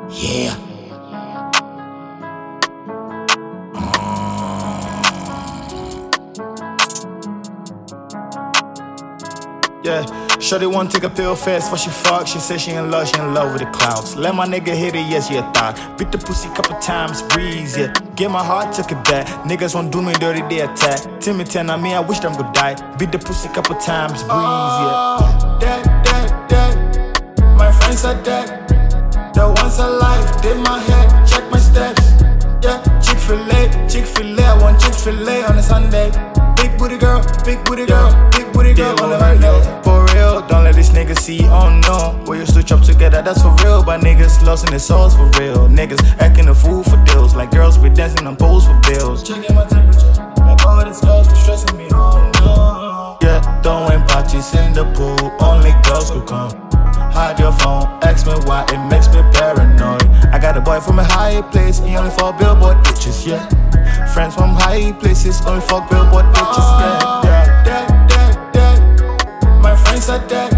Yeah. Yeah, shorty wanna take a pill fast before she fuck. She said she in love with the clouds. Let my nigga hit it, yes, yeah, thought. Beat the pussy couple times, breeze, yeah. Get my heart, took it back. Niggas won't do me dirty, they attack. Timmy 10 on me, I wish them could die. Beat the pussy couple times, breeze, yeah. Dead. My friends are dead. The ones alive, did my head, check my steps. Yeah, Chick-fil-A, I want Chick-fil-A on a Sunday. Big booty girl on the Monday. For real, don't let these niggas see, oh no. We used to chop together, that's for real. But niggas lost in their souls for real. Niggas acting a fool for deals. Like girls be dancing on poles for bills. Checking my temperature, like all these girls be stressing me, oh no. Yeah, throwing parties in the pool, only girls could come. Hide your phone, ask me why, it makes me paranoid. I got a boy from a high place, he only fuck billboard bitches, yeah. Friends from high places, only fuck billboard bitches, yeah. Dead. My friends are dead.